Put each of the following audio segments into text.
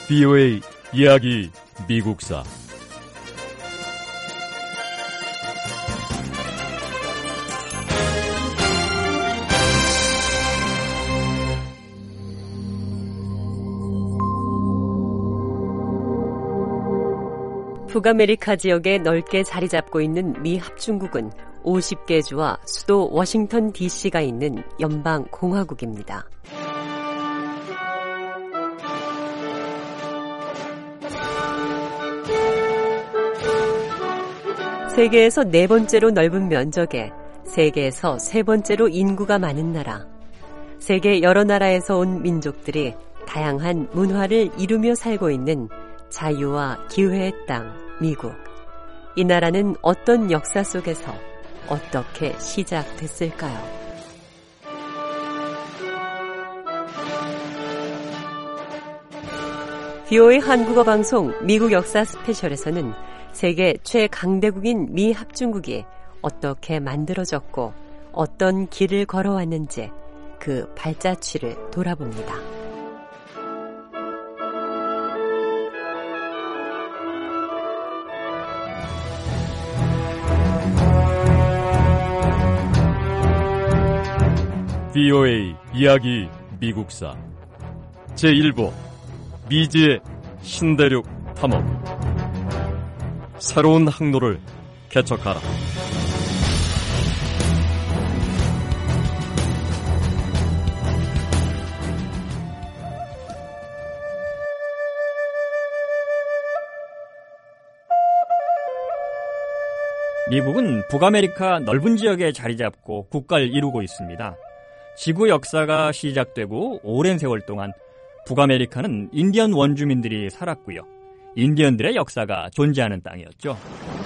VOA 이야기 미국사. 북아메리카 지역에 넓게 자리 잡고 있는 미 합중국은 50개 주와 수도 워싱턴 DC가 있는 연방공화국입니다. 세계에서 네 번째로 넓은 면적에 세계에서 세 번째로 인구가 많은 나라, 세계 여러 나라에서 온 민족들이 다양한 문화를 이루며 살고 있는 자유와 기회의 땅, 미국. 이 나라는 어떤 역사 속에서 어떻게 시작됐을까요? VOA 한국어 방송 미국 역사 스페셜에서는 세계 최강대국인 미 합중국이 어떻게 만들어졌고 어떤 길을 걸어왔는지 그 발자취를 돌아봅니다. VOA 이야기 미국사 제1부 미지의 신대륙 탐험. 새로운 항로를 개척하라. 미국은 북아메리카 넓은 지역에 자리 잡고 국가를 이루고 있습니다. 지구 역사가 시작되고 오랜 세월 동안 북아메리카는 인디언 원주민들이 살았고요. 인디언들의 역사가 존재하는 땅이었죠.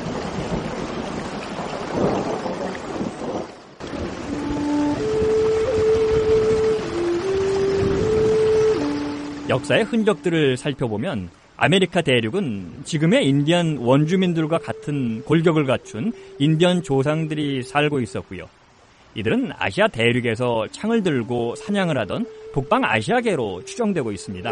역사의 흔적들을 살펴보면 아메리카 대륙은 지금의 인디언 원주민들과 같은 골격을 갖춘 인디언 조상들이 살고 있었고요. 이들은 아시아 대륙에서 창을 들고 사냥을 하던 북방아시아계로 추정되고 있습니다.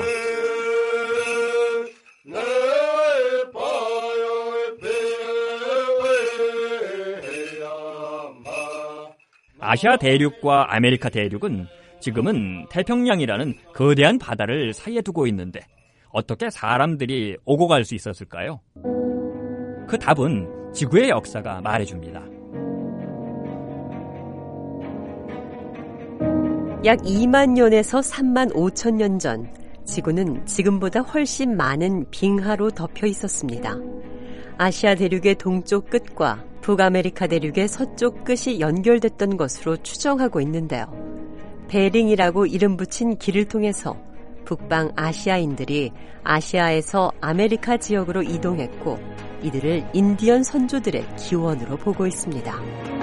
아시아 대륙과 아메리카 대륙은 지금은 태평양이라는 거대한 바다를 사이에 두고 있는데 어떻게 사람들이 오고 갈 수 있었을까요? 그 답은 지구의 역사가 말해줍니다. 약 2만 년에서 3만 5천 년 전, 지구는 지금보다 훨씬 많은 빙하로 덮여 있었습니다. 아시아 대륙의 동쪽 끝과 북아메리카 대륙의 서쪽 끝이 연결됐던 것으로 추정하고 있는데요. 베링이라고 이름 붙인 길을 통해서 북방 아시아인들이 아시아에서 아메리카 지역으로 이동했고 이들을 인디언 선조들의 기원으로 보고 있습니다.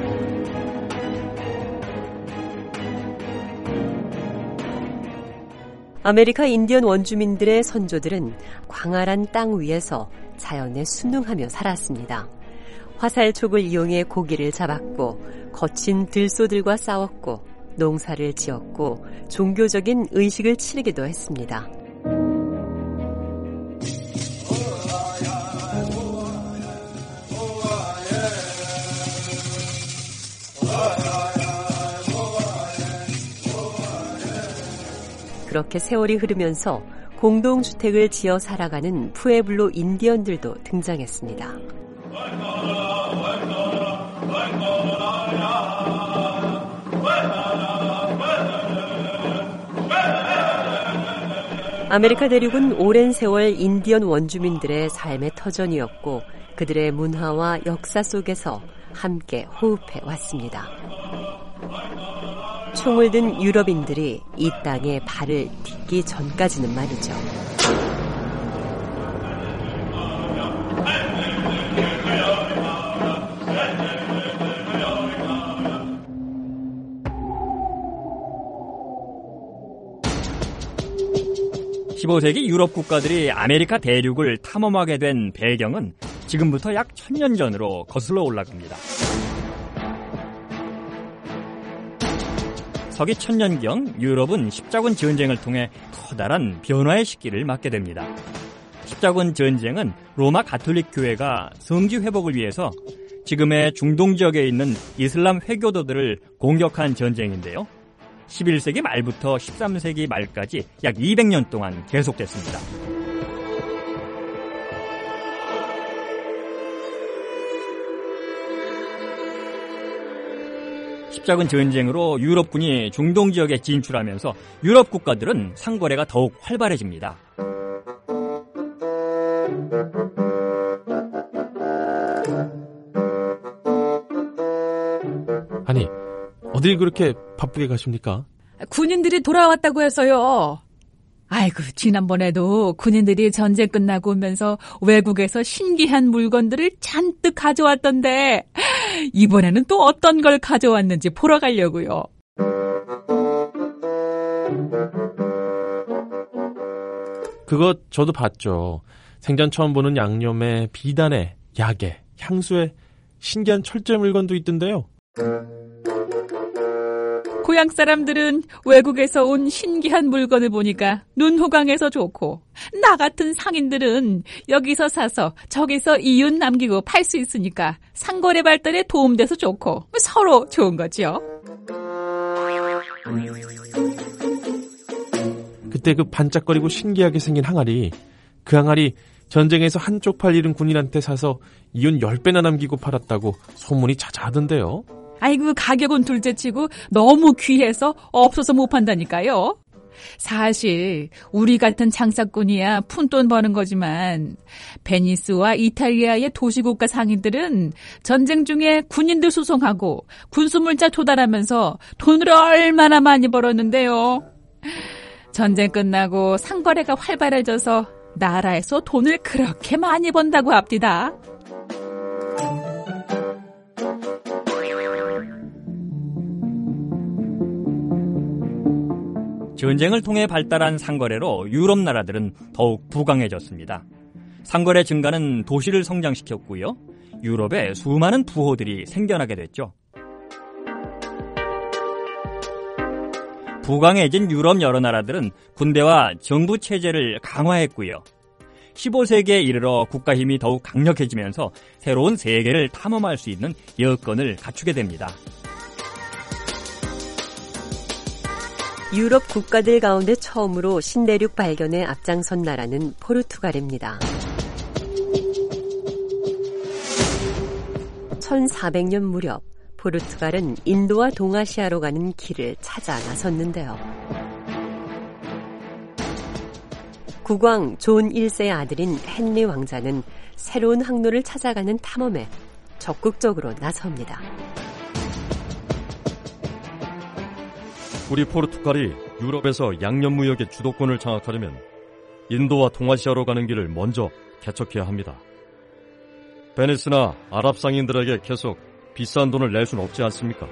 아메리카 인디언 원주민들의 선조들은 광활한 땅 위에서 자연에 순응하며 살았습니다. 화살촉을 이용해 고기를 잡았고 거친 들소들과 싸웠고 농사를 지었고 종교적인 의식을 치르기도 했습니다. 그렇게 세월이 흐르면서 공동주택을 지어 살아가는 푸에블로 인디언들도 등장했습니다. 아메리카 대륙은 오랜 세월 인디언 원주민들의 삶의 터전이었고 그들의 문화와 역사 속에서 함께 호흡해 왔습니다. 총을 든 유럽인들이 이 땅에 발을 딛기 전까지는 말이죠. (15세기) 유럽 국가들이 아메리카 대륙을 탐험하게 된 배경은 지금부터 약 1000년 전으로 거슬러 올라갑니다. 서기 1000년경 유럽은 십자군 전쟁을 통해 커다란 변화의 시기를 맞게 됩니다. 십자군 전쟁은 로마 가톨릭 교회가 성지 회복을 위해서 지금의 중동 지역에 있는 이슬람 회교도들을 공격한 전쟁인데요. 11세기 말부터 13세기 말까지 약 200년 동안 계속됐습니다. 십자군 전쟁으로 유럽군이 중동 지역에 진출하면서 유럽 국가들은 상거래가 더욱 활발해집니다. 아니, 어딜 그렇게 바쁘게 가십니까? 군인들이 돌아왔다고 해서요. 아이고, 지난번에도 군인들이 전쟁 끝나고 오면서 외국에서 신기한 물건들을 잔뜩 가져왔던데 이번에는 또 어떤 걸 가져왔는지 보러 가려고요. 그거 저도 봤죠. 생전 처음 보는 양념에 비단에 약에 향수에 신기한 철제 물건도 있던데요. 고향 사람들은 외국에서 온 신기한 물건을 보니까 눈호강해서 좋고, 나 같은 상인들은 여기서 사서 저기서 이윤 남기고 팔 수 있으니까 상거래 발달에 도움돼서 좋고 서로 좋은 거죠. 그때 그 반짝거리고 신기하게 생긴 항아리, 그 항아리 전쟁에서 한쪽 팔 잃은 군인한테 사서 이윤 10배나 남기고 팔았다고 소문이 자자하던데요. 아이고, 가격은 둘째치고 너무 귀해서 없어서 못 판다니까요. 사실 우리 같은 장사꾼이야 푼돈 버는 거지만 베니스와 이탈리아의 도시국가 상인들은 전쟁 중에 군인들 수송하고 군수물자 조달하면서 돈을 얼마나 많이 벌었는데요. 전쟁 끝나고 상거래가 활발해져서 나라에서 돈을 그렇게 많이 번다고 합디다. 전쟁을 통해 발달한 상거래로 유럽 나라들은 더욱 부강해졌습니다. 상거래 증가는 도시를 성장시켰고요. 유럽에 수많은 부호들이 생겨나게 됐죠. 부강해진 유럽 여러 나라들은 군대와 정부 체제를 강화했고요. 15세기에 이르러 국가 힘이 더욱 강력해지면서 새로운 세계를 탐험할 수 있는 여건을 갖추게 됩니다. 유럽 국가들 가운데 처음으로 신대륙 발견에 앞장선 나라는 포르투갈입니다. 1400년 무렵 포르투갈은 인도와 동아시아로 가는 길을 찾아 나섰는데요. 국왕 존 1세의 아들인 헨리 왕자는 새로운 항로를 찾아가는 탐험에 적극적으로 나섭니다. 우리 포르투갈이 유럽에서 양념 무역의 주도권을 장악하려면 인도와 동아시아로 가는 길을 먼저 개척해야 합니다. 베니스나 아랍 상인들에게 계속 비싼 돈을 낼 수는 없지 않습니까?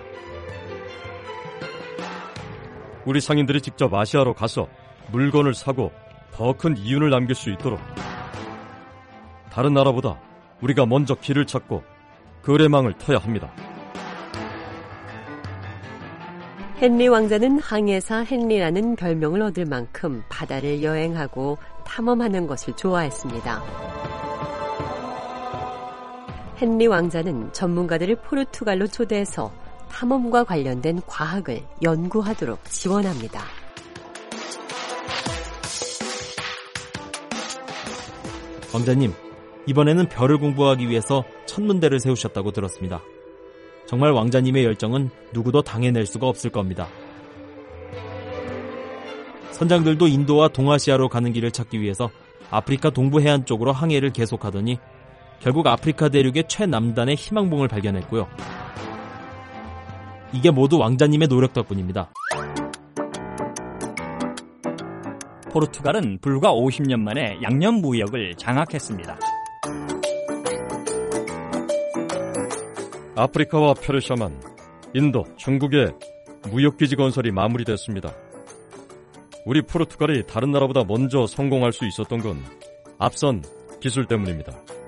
우리 상인들이 직접 아시아로 가서 물건을 사고 더 큰 이윤을 남길 수 있도록 다른 나라보다 우리가 먼저 길을 찾고 거래망을 터야 합니다. 헨리 왕자는 항해사 헨리라는 별명을 얻을 만큼 바다를 여행하고 탐험하는 것을 좋아했습니다. 헨리 왕자는 전문가들을 포르투갈로 초대해서 탐험과 관련된 과학을 연구하도록 지원합니다. 왕자님, 이번에는 별을 공부하기 위해서 천문대를 세우셨다고 들었습니다. 정말 왕자님의 열정은 누구도 당해낼 수가 없을 겁니다. 선장들도 인도와 동아시아로 가는 길을 찾기 위해서 아프리카 동부 해안 쪽으로 항해를 계속하더니 결국 아프리카 대륙의 최남단의 희망봉을 발견했고요. 이게 모두 왕자님의 노력 덕분입니다. 포르투갈은 불과 50년 만에 양념 무역을 장악했습니다. 아프리카와 페르시아만, 인도, 중국의 무역기지 건설이 마무리됐습니다. 우리 포르투갈이 다른 나라보다 먼저 성공할 수 있었던 건 앞선 기술 때문입니다.